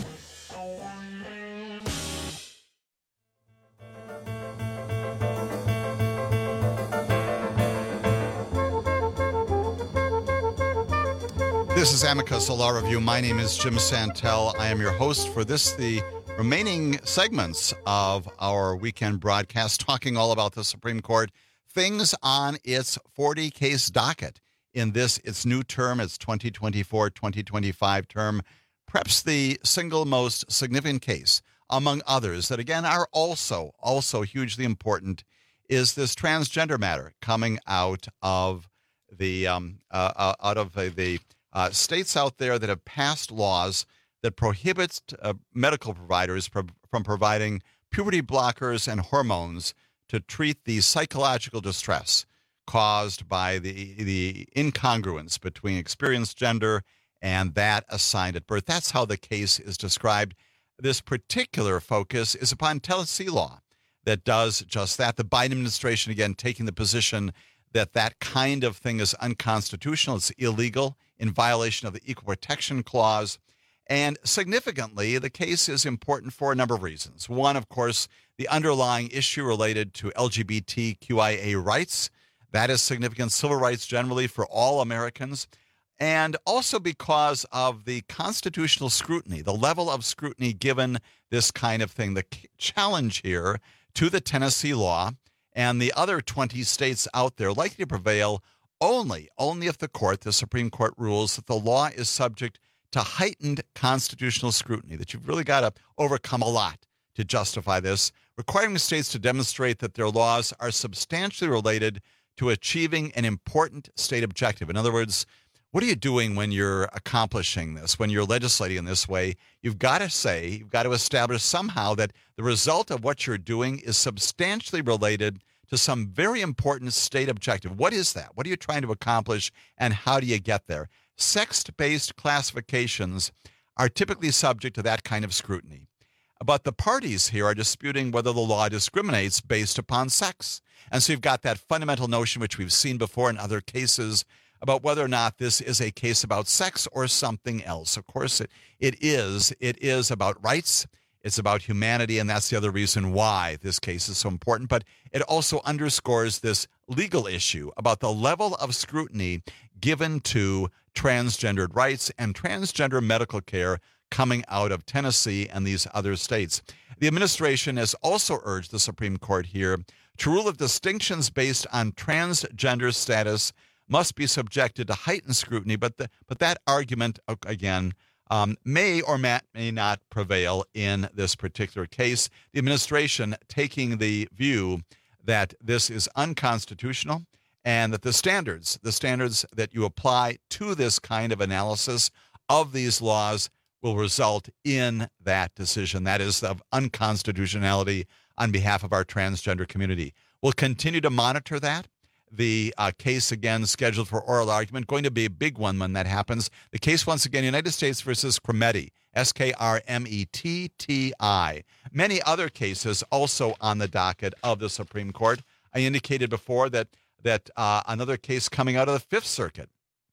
This is Amicus, a law review. My name is Jim Santel. I am your host for this, the remaining segments of our weekend broadcast, talking all about the Supreme Court, things on its forty-case docket in this, its new term, its twenty twenty-four twenty twenty-five term. Perhaps the single most significant case, among others, that again are also, also hugely important, is this transgender matter coming out of the um, uh, uh, out of uh, the uh, states out there that have passed laws that prohibit uh, medical providers pro- from providing puberty blockers and hormones to treat the psychological distress caused by the the incongruence between experienced gender and that assigned at birth. That's how the case is described. This particular focus is upon Tennessee law that does just that. The Biden administration, again, taking the position that that kind of thing is unconstitutional. It's illegal, in violation of the Equal Protection Clause. And significantly, the case is important for a number of reasons. One, of course, the underlying issue related to L G B T Q I A rights. That is significant. Civil rights generally for all Americans. And also because of the constitutional scrutiny, the level of scrutiny given this kind of thing. The challenge here to the Tennessee law and the other twenty states out there likely to prevail only, only if the court, the Supreme Court, rules that the law is subject to heightened constitutional scrutiny, that you've really got to overcome a lot to justify this, requiring states to demonstrate that their laws are substantially related to achieving an important state objective. In other words, what are you doing when you're accomplishing this, when you're legislating in this way? You've got to say, you've got to establish somehow that the result of what you're doing is substantially related to some very important state objective. What is that? What are you trying to accomplish, and how do you get there? Sex-based classifications are typically subject to that kind of scrutiny. But the parties here are disputing whether the law discriminates based upon sex. And so you've got that fundamental notion, which we've seen before in other cases, about whether or not this is a case about sex or something else. Of course, it, it is. It is about rights. It's about humanity, and that's the other reason why this case is so important. But it also underscores this legal issue about the level of scrutiny given to transgendered rights and transgender medical care coming out of Tennessee and these other states. The administration has also urged the Supreme Court here to rule that distinctions based on transgender status must be subjected to heightened scrutiny, but the, but that argument, again, um, may or may, may not prevail in this particular case. The administration taking the view that this is unconstitutional and that the standards, the standards that you apply to this kind of analysis of these laws will result in that decision. That is of unconstitutionality on behalf of our transgender community. We'll continue to monitor that. The uh, case, again, scheduled for oral argument, going to be a big one when that happens. The case, once again, United States versus Kremeti, S K R M E T T I. Many other cases also on the docket of the Supreme Court. I indicated before that that uh, another case coming out of the Fifth Circuit,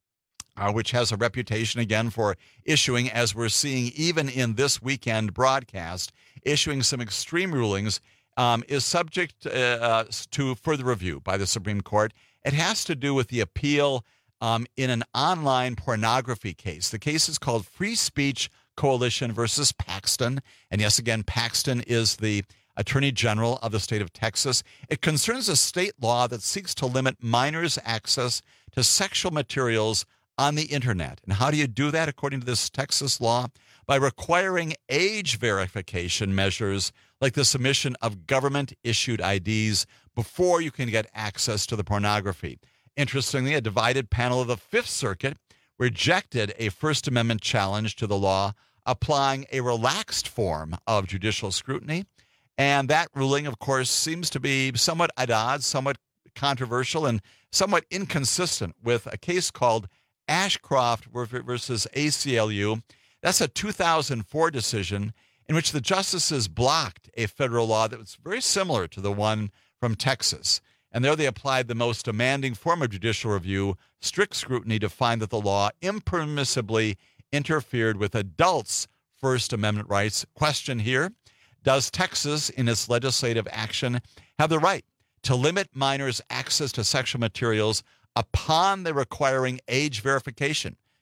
uh, which has a reputation, again, for issuing, as we're seeing even in this weekend broadcast, issuing some extreme rulings, Um, is subject uh, to further review by the Supreme Court. It has to do with the appeal um, in an online pornography case. The case is called Free Speech Coalition versus Paxton. And yes, again, Paxton is the Attorney General of the state of Texas. It concerns a state law that seeks to limit minors' access to sexual materials on the internet. And how do you do that, according to this Texas law? By requiring age verification measures like the submission of government-issued I Ds before you can get access to the pornography. Interestingly, a divided panel of the Fifth Circuit rejected a First Amendment challenge to the law, applying a relaxed form of judicial scrutiny. And that ruling, of course, seems to be somewhat at odds, somewhat controversial, and somewhat inconsistent with a case called Ashcroft versus A C L U. That's a two thousand four decision in which the justices blocked a federal law that was very similar to the one from Texas. And there they applied the most demanding form of judicial review, strict scrutiny, to find that the law impermissibly interfered with adults' First Amendment rights. Question here, does Texas, in its legislative action, have the right to limit minors' access to sexual materials upon the requiring age verification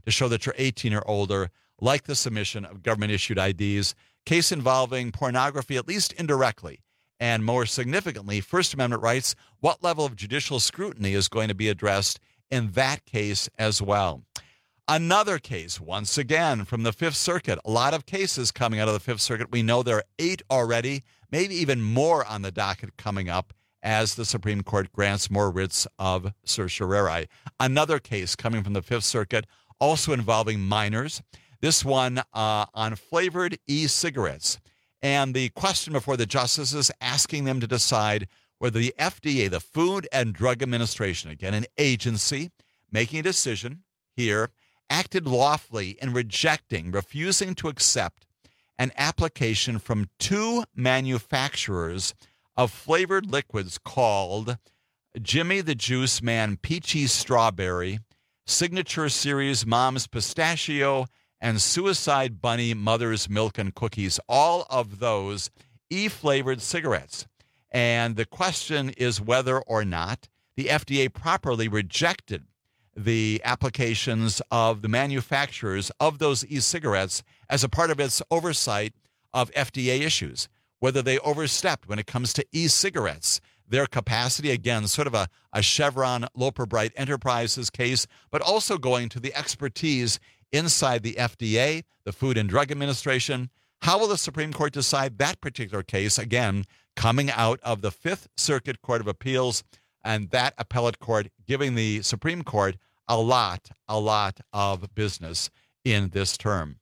to show that you're eighteen or older, like the submission of government-issued I Ds. Case involving pornography, at least indirectly. And more significantly, First Amendment rights, what level of judicial scrutiny is going to be addressed in that case as well. Another case, once again, from the Fifth Circuit. A lot of cases coming out of the Fifth Circuit. We know there are eight already, maybe even more on the docket coming up as the Supreme Court grants more writs of certiorari. Another case coming from the Fifth Circuit, also involving minors. This one uh, on flavored e-cigarettes. And the question before the justices asking them to decide whether the F D A, the Food and Drug Administration, again, an agency making a decision here, acted lawfully in rejecting, refusing to accept an application from two manufacturers of flavored liquids called Jimmy the Juice Man Peachy Strawberry, Signature Series Mom's Pistachio, and Suicide Bunny Mother's Milk and Cookies, all of those e-flavored cigarettes. And the question is whether or not the F D A properly rejected the applications of the manufacturers of those e-cigarettes as a part of its oversight of F D A issues, whether they overstepped when it comes to e-cigarettes, their capacity, again, sort of a, a Chevron Loper Bright Enterprises case, but also going to the expertise inside the F D A, the Food and Drug Administration. How will the Supreme Court decide that particular case, again, coming out of the Fifth Circuit Court of Appeals, and that appellate court giving the Supreme Court a lot, a lot of business in this term.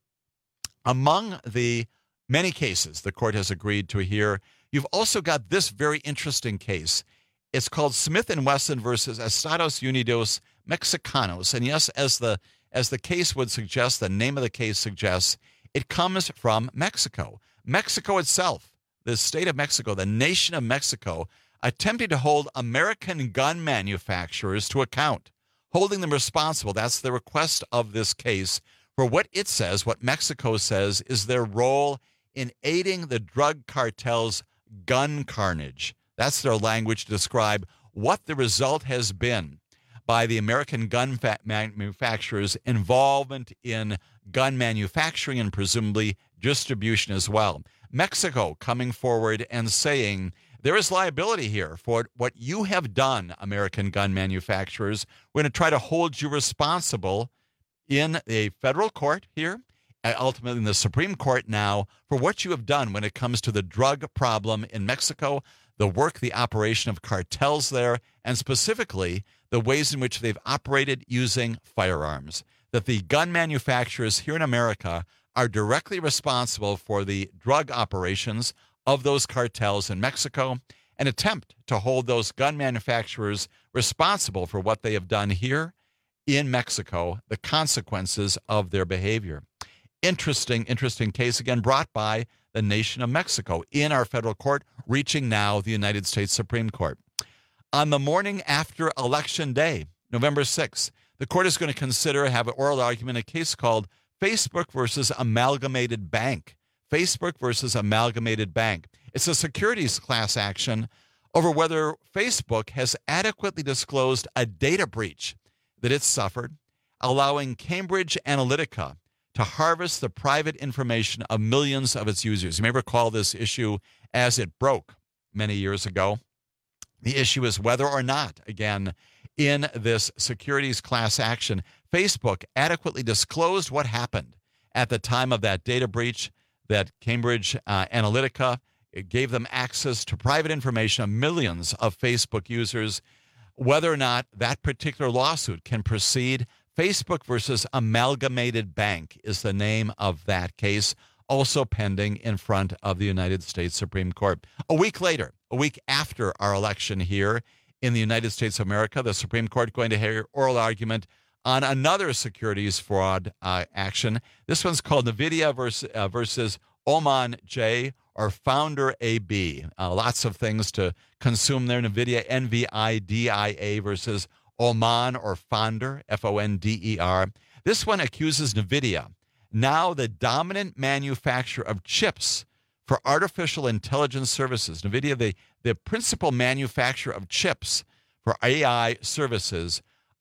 Among the many cases the court has agreed to hear, you've also got this very interesting case. It's called Smith and Wesson versus Estados Unidos Mexicanos. And yes, as the as the case would suggest, the name of the case suggests, it comes from Mexico. Mexico itself, the state of Mexico, the nation of Mexico, attempting to hold American gun manufacturers to account, holding them responsible. That's the request of this case for what it says, what Mexico says is their role in aiding the drug cartel's gun carnage. That's their language to describe what the result has been by the American gun manufacturers' involvement in gun manufacturing and presumably distribution as well. Mexico coming forward and saying there is liability here for what you have done, American gun manufacturers. We're going to try to hold you responsible in a federal court here, ultimately in the Supreme Court now, for what you have done when it comes to the drug problem in Mexico, the work, the operation of cartels there, and specifically the ways in which they've operated using firearms. That the gun manufacturers here in America are directly responsible for the drug operations of those cartels in Mexico, an attempt to hold those gun manufacturers responsible for what they have done here in Mexico, the consequences of their behavior. Interesting, interesting case, again, brought by the nation of Mexico in our federal court, reaching now the United States Supreme Court. On the morning after Election Day, November sixth, the court is going to consider, have an oral argument, a case called Facebook versus Amalgamated Bank. Facebook versus Amalgamated Bank. It's a securities class action over whether Facebook has adequately disclosed a data breach that it suffered, allowing Cambridge Analytica to harvest the private information of millions of its users. You may recall this issue as it broke many years ago. The issue is whether or not, again, in this securities class action, Facebook adequately disclosed what happened at the time of that data breach, that Cambridge uh, Analytica it gave them access to private information of millions of Facebook users. Whether or not that particular lawsuit can proceed, Facebook versus Amalgamated Bank is the name of that case, also pending in front of the United States Supreme Court. A week later, a week after our election here in the United States of America, the Supreme Court going to hear oral argument on another securities fraud uh, action. This one's called NVIDIA versus, uh, versus Oman J, or Founder A B. Uh, lots of things to consume there. NVIDIA, N V I D I A versus Oman or Founder, F O N D E R. This one accuses NVIDIA, now the dominant manufacturer of chips for artificial intelligence services. NVIDIA, the, the principal manufacturer of chips for A I services,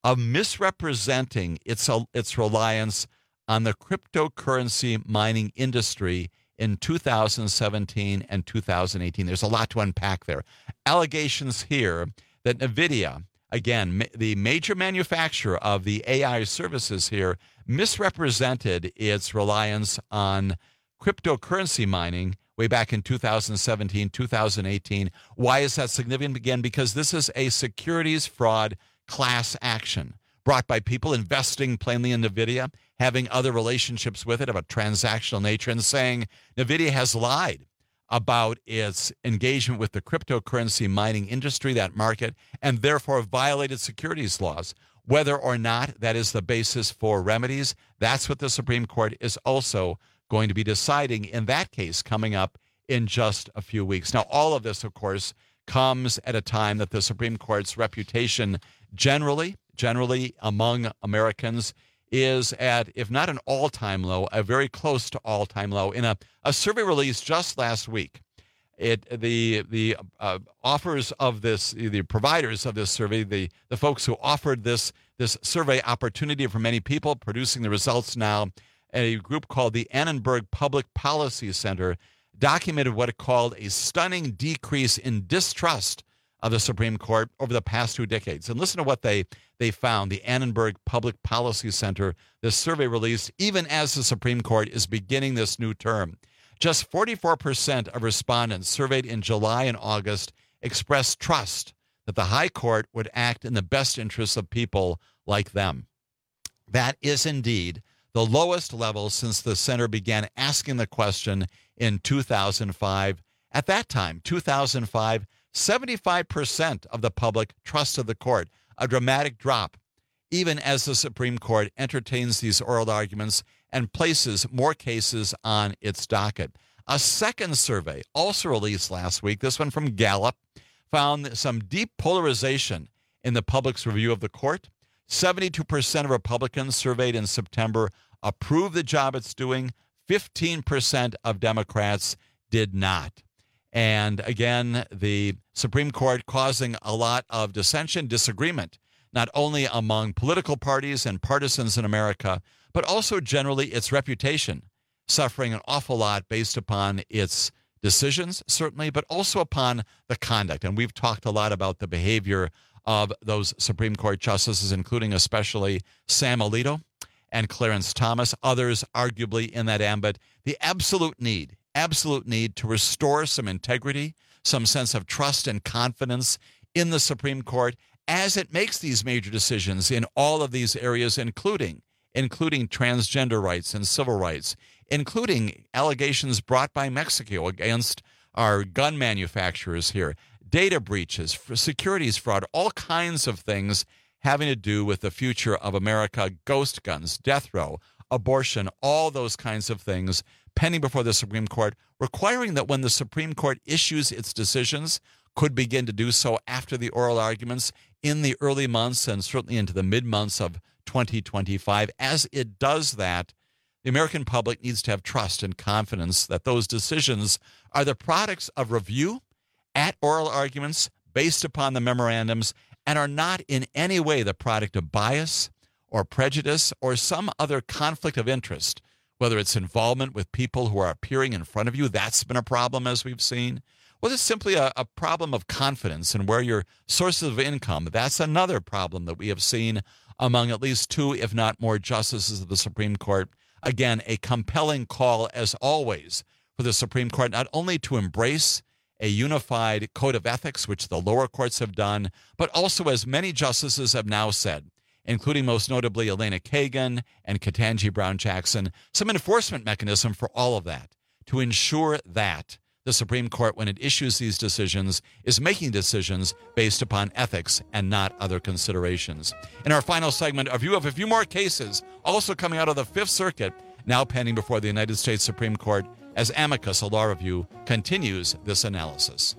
of misrepresenting its, its reliance on the cryptocurrency mining industry in two thousand seventeen and two thousand eighteen. There's a lot to unpack there. Allegations here that NVIDIA, again, ma- the major manufacturer of the A I services here, misrepresented its reliance on cryptocurrency mining way back in two thousand seventeen, two thousand eighteen. Why is that significant? Again, because this is a securities fraud class action brought by people investing plainly in NVIDIA, having other relationships with it of a transactional nature, and saying NVIDIA has lied about its engagement with the cryptocurrency mining industry, that market, and therefore violated securities laws. Whether or not that is the basis for remedies, that's what the Supreme Court is also going to be deciding in that case coming up in just a few weeks. Now, all of this, of course, comes at a time that the Supreme Court's reputation generally, generally among Americans is at, if not an all-time low, a very close to all-time low. In a, a survey released just last week, it the the uh, offers of this, the providers of this survey, the, the folks who offered this, this survey opportunity for many people, producing the results now, a group called the Annenberg Public Policy Center documented what it called a stunning decrease in distrust of the Supreme Court over the past two decades. And listen to what they, they found, the Annenberg Public Policy Center, this survey released even as the Supreme Court is beginning this new term. Just forty-four percent of respondents surveyed in July and August expressed trust that the High Court would act in the best interests of people like them. That is indeed the lowest level since the center began asking the question in two thousand five. At that time, two thousand five, seventy-five percent of the public trusted the court, a dramatic drop, even as the Supreme Court entertains these oral arguments and places more cases on its docket. A second survey, also released last week, this one from Gallup, found some deep polarization in the public's review of the court. seventy-two percent of Republicans surveyed in September approved the job it's doing. fifteen percent of Democrats did not. And again, the Supreme Court causing a lot of dissension, disagreement, not only among political parties and partisans in America, but also generally its reputation, suffering an awful lot based upon its decisions, certainly, but also upon the conduct. And we've talked a lot about the behavior of those Supreme Court justices, including especially Sam Alito and Clarence Thomas, others arguably in that ambit. The absolute need, absolute need to restore some integrity, some sense of trust and confidence in the Supreme Court as it makes these major decisions in all of these areas, including including transgender rights and civil rights, including allegations brought by Mexico against our gun manufacturers here, data breaches, securities fraud, all kinds of things having to do with the future of America, ghost guns, death row, abortion, all those kinds of things pending before the Supreme Court, requiring that when the Supreme Court issues its decisions, could begin to do so after the oral arguments in the early months and certainly into the mid-months of twenty twenty-five. As it does that, the American public needs to have trust and confidence that those decisions are the products of review at oral arguments based upon the memorandums and are not in any way the product of bias or prejudice or some other conflict of interest, whether it's involvement with people who are appearing in front of you. That's been a problem, as we've seen. Well, it's simply a, a problem of confidence and where your sources of income. That's another problem that we have seen among at least two, if not more, justices of the Supreme Court. Again, a compelling call, as always, for the Supreme Court not only to embrace a unified code of ethics, which the lower courts have done, but also, as many justices have now said, including most notably Elena Kagan and Ketanji Brown Jackson, some enforcement mechanism for all of that to ensure that the Supreme Court, when it issues these decisions, is making decisions based upon ethics and not other considerations. In our final segment, a view of a few more cases also coming out of the Fifth Circuit, now pending before the United States Supreme Court, as Amicus, a law review, continues this analysis.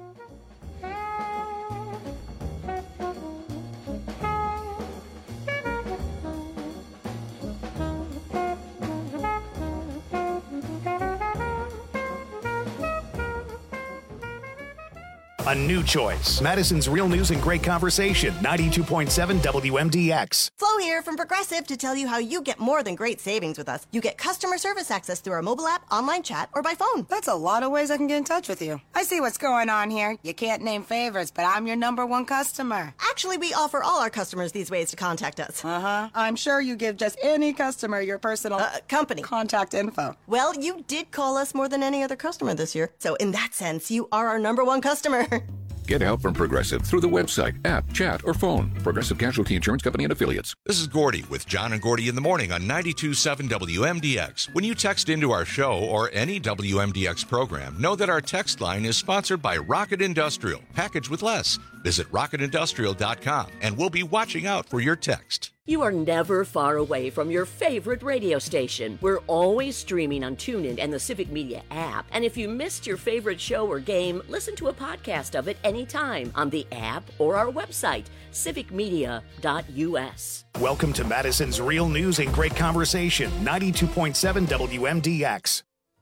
A new choice. Madison's Real News and Great Conversation, ninety-two point seven W M D X. Flo here from Progressive to tell you how you get more than great savings with us. You get customer service access through our mobile app, online chat, or by phone. That's a lot of ways I can get in touch with you. I see what's going on here. You can't name favorites, but I'm your number one customer. Actually, we offer all our customers these ways to contact us. Uh-huh. I'm sure you give just any customer your personal uh, company contact info. Well, you did call us more than any other customer this year. So in that sense, you are our number one customer. Get help from Progressive through the website, app, chat, or phone. Progressive Casualty Insurance Company and Affiliates. This is Gordy with John and Gordy in the morning on ninety-two point seven W M D X. When you text into our show or any W M D X program, know that our text line is sponsored by Rocket Industrial. Package with less. Visit rocket industrial dot com and we'll be watching out for your text. You are never far away from your favorite radio station. We're always streaming on TuneIn and the Civic Media app. And if you missed your favorite show or game, listen to a podcast of it anytime on the app or our website, civic media dot U S. Welcome to Madison's Real News and Great Conversation, ninety-two point seven W M D X.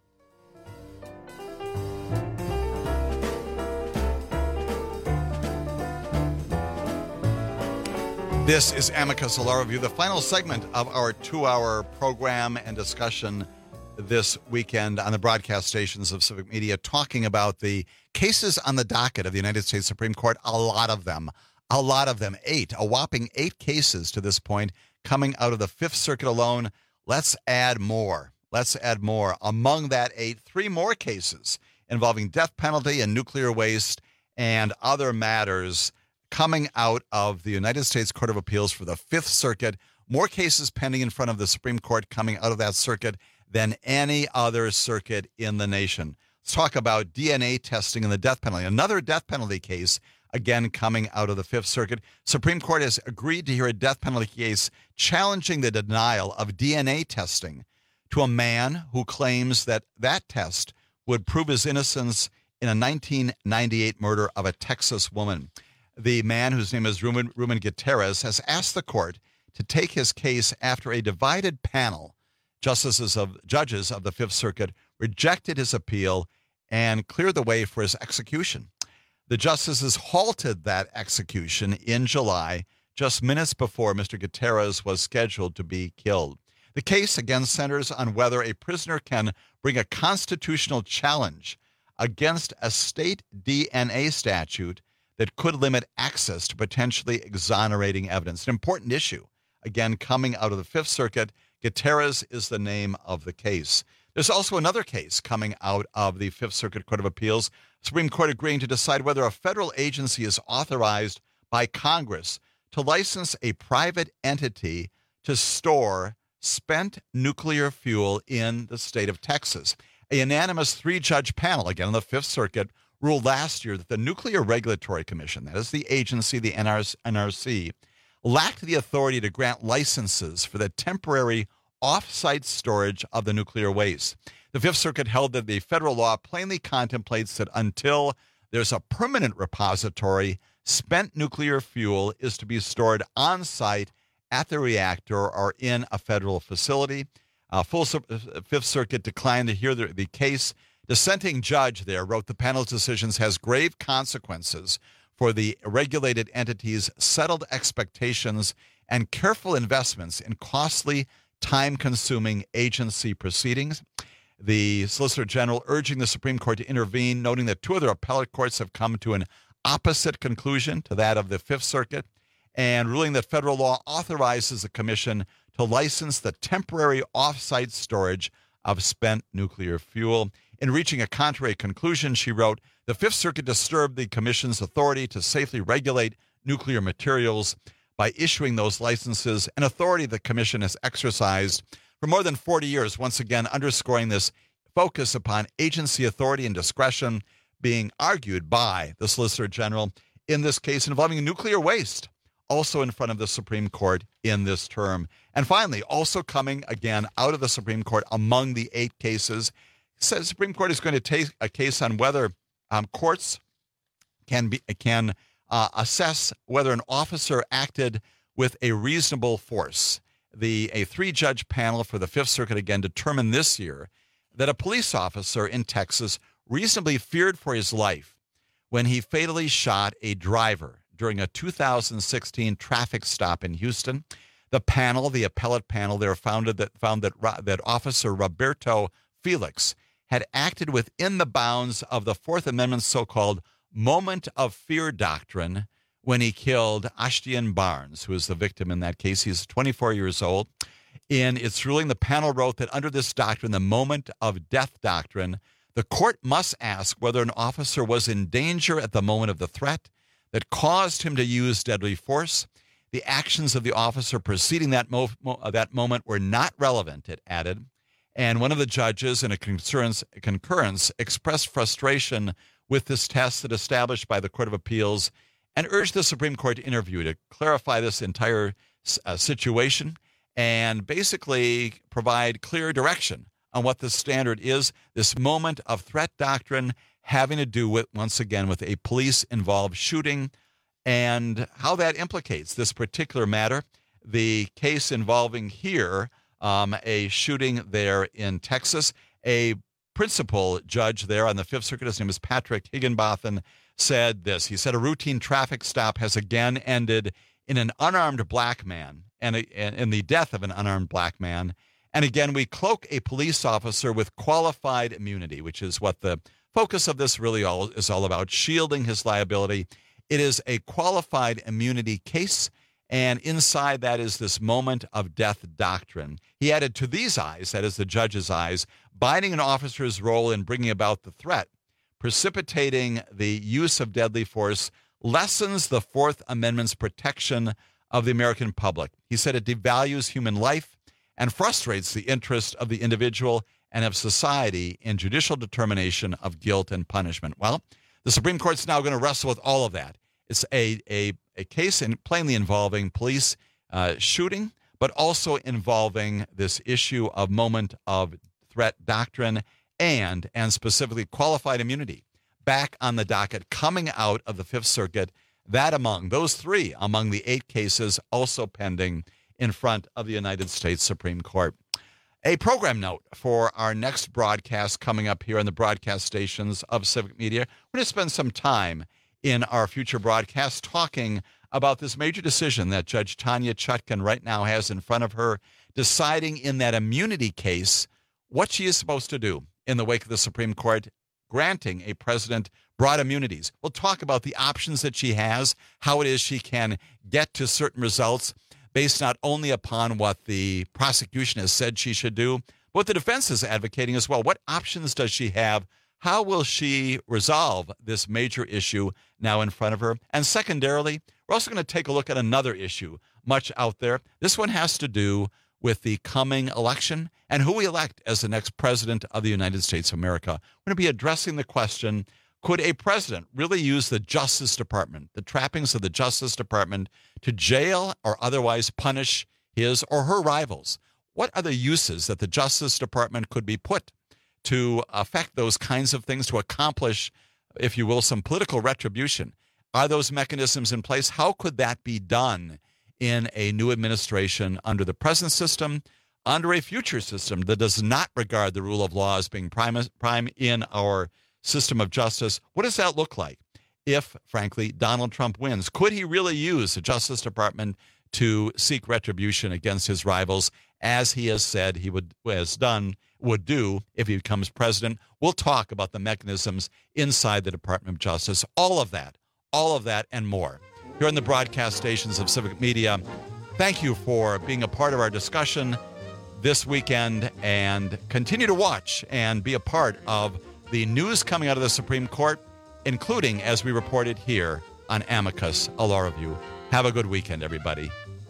This is Amicus, a law review, the final segment of our two-hour program and discussion this weekend on the broadcast stations of Civic Media, talking about the cases on the docket of the United States Supreme Court. A lot of them, a lot of them, eight, a whopping eight cases to this point coming out of the Fifth Circuit alone. Let's add more. Let's add more. Among that eight, three more cases involving death penalty and nuclear waste and other matters coming out of the United States Court of Appeals for the Fifth Circuit. More cases pending in front of the Supreme Court coming out of that circuit than any other circuit in the nation. Let's talk about D N A testing and the death penalty. Another death penalty case, again, coming out of the Fifth Circuit. Supreme Court has agreed to hear a death penalty case challenging the denial of D N A testing to a man who claims that that test would prove his innocence in a nineteen ninety-eight murder of a Texas woman. The man, whose name is Ruben, Ruben Gutierrez, has asked the court to take his case after a divided panel, justices of judges of the Fifth Circuit, rejected his appeal and cleared the way for his execution. The justices halted that execution in July, just minutes before Mister Gutierrez was scheduled to be killed. The case again centers on whether a prisoner can bring a constitutional challenge against a state D N A statute that could limit access to potentially exonerating evidence. An important issue, again, coming out of the Fifth Circuit. Gutierrez is the name of the case. There's also another case coming out of the Fifth Circuit Court of Appeals. Supreme Court agreeing to decide whether a federal agency is authorized by Congress to license a private entity to store spent nuclear fuel in the state of Texas. A unanimous three-judge panel, again, on the Fifth Circuit, ruled last year that the Nuclear Regulatory Commission, that is the agency, the N R C, lacked the authority to grant licenses for the temporary off-site storage of the nuclear waste. The Fifth Circuit held that the federal law plainly contemplates that until there's a permanent repository, spent nuclear fuel is to be stored on-site at the reactor or in a federal facility. Uh, full Fifth Circuit declined to hear the, the case. Dissenting judge there wrote the panel's decisions has grave consequences for the regulated entity's settled expectations and careful investments in costly, time-consuming agency proceedings. The Solicitor General urging the Supreme Court to intervene, noting that two other appellate courts have come to an opposite conclusion to that of the Fifth Circuit, and ruling that federal law authorizes the commission to license the temporary off-site storage of spent nuclear fuel. In reaching a contrary conclusion, she wrote, the Fifth Circuit disturbed the commission's authority to safely regulate nuclear materials by issuing those licenses, an authority the commission has exercised for more than forty years, once again underscoring this focus upon agency authority and discretion being argued by the Solicitor General in this case involving nuclear waste, also in front of the Supreme Court in this term. And finally, also coming again out of the Supreme Court among the eight cases, says the Supreme Court is going to take a case on whether um, courts can be can uh, assess whether an officer acted with a reasonable force. The a three-judge panel for the Fifth Circuit again determined this year that a police officer in Texas reasonably feared for his life when he fatally shot a driver during a two thousand sixteen traffic stop in Houston. The panel, the appellate panel there, found that, found that, that Officer Roberto Felix had acted within the bounds of the Fourth Amendment's so-called moment of fear doctrine when he killed Ashtian Barnes, who was the victim in that case. He's twenty-four years old. In its ruling, the panel wrote that under this doctrine, the moment of death doctrine, the court must ask whether an officer was in danger at the moment of the threat that caused him to use deadly force. The actions of the officer preceding that, mo- mo- that moment were not relevant, it added. And one of the judges in a concurrence, concurrence expressed frustration with this test that established by the Court of Appeals and urged the Supreme Court to interview to clarify this entire uh, situation and basically provide clear direction on what the standard is. This moment of threat doctrine having to do with, once again, with a police-involved shooting and how that implicates this particular matter. The case involving here, um, a shooting there in Texas, a principal judge there on the Fifth Circuit, his name is Patrick Higginbotham, said this. He said, a routine traffic stop has again ended in an unarmed black man and in the death of an unarmed black man. And again, we cloak a police officer with qualified immunity, which is what the focus of this really all is all about, shielding his liability. It is a qualified immunity case, and inside that is this moment of death doctrine. He added, to these eyes, that is the judge's eyes, binding an officer's role in bringing about the threat, precipitating the use of deadly force, lessens the Fourth Amendment's protection of the American public. He said it devalues human life and frustrates the interest of the individual and of society in judicial determination of guilt and punishment. Well, the Supreme Court's now going to wrestle with all of that. It's a, a, a case in, plainly involving police uh, shooting, but also involving this issue of moment of threat doctrine and, and specifically qualified immunity back on the docket coming out of the Fifth Circuit. That among those three, among the eight cases also pending in front of the United States Supreme Court. A program note for our next broadcast coming up here on the broadcast stations of Civic Media. We're going to spend some time in our future broadcast talking about this major decision that Judge Tanya Chutkan right now has in front of her, deciding in that immunity case what she is supposed to do in the wake of the Supreme Court granting a president broad immunities. We'll talk about the options that she has, how it is she can get to certain results based not only upon what the prosecution has said she should do, but what the defense is advocating as well. What options does she have? How will she resolve this major issue now in front of her? And secondarily, we're also going to take a look at another issue much out there. This one has to do with the coming election and who we elect as the next president of the United States of America. We're going to be addressing the question, could a president really use the Justice Department, the trappings of the Justice Department, to jail or otherwise punish his or her rivals? What are the uses that the Justice Department could be put to affect those kinds of things, to accomplish, if you will, some political retribution? Are those mechanisms in place? How could that be done in a new administration under the present system, under a future system that does not regard the rule of law as being prime, prime in our system of justice? What does that look like if, frankly, Donald Trump wins? Could he really use the Justice Department to seek retribution against his rivals, as he has said he would, has done, would do if he becomes president? We'll talk about the mechanisms inside the Department of Justice. All of that, all of that and more here on the broadcast stations of Civic Media. Thank you for being a part of our discussion this weekend, and continue to watch and be a part of the news coming out of the Supreme Court, including, as we reported here on Amicus, a law review. Have a good weekend, everybody.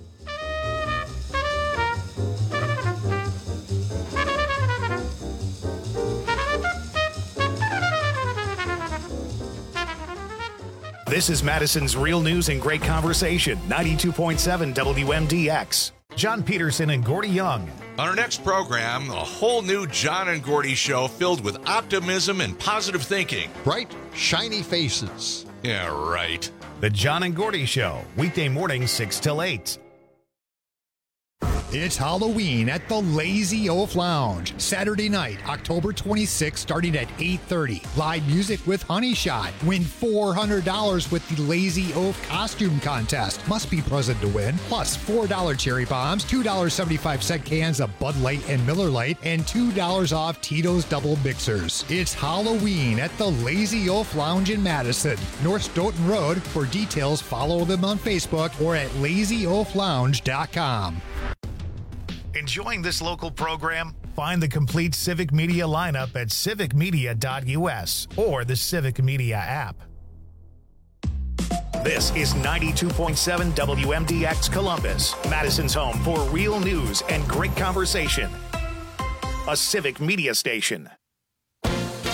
This is Madison's Real News and Great Conversation, ninety-two point seven W M D X. John Peterson and Gordy Young. On our next program, a whole new John and Gordy show filled with optimism and positive thinking. Bright, shiny faces. Yeah, right. The John and Gordy Show, weekday mornings six till eight. It's Halloween at the Lazy Oaf Lounge. Saturday night, October twenty-sixth, starting at eight thirty. Live music with Honey Shot. Win four hundred dollars with the Lazy Oaf costume contest. Must be present to win. Plus four dollars cherry bombs, two dollars and seventy-five cents cans of Bud Light and Miller Lite, and two dollars off Tito's Double Mixers. It's Halloween at the Lazy Oaf Lounge in Madison, North Stoughton Road. For details, follow them on Facebook or at lazy oaf lounge dot com. Enjoying this local program? Find the complete Civic Media lineup at civic media dot u s or the Civic Media app. This is ninety-two point seven W M D X Columbus, Madison's home for real news and great conversation. A Civic Media station.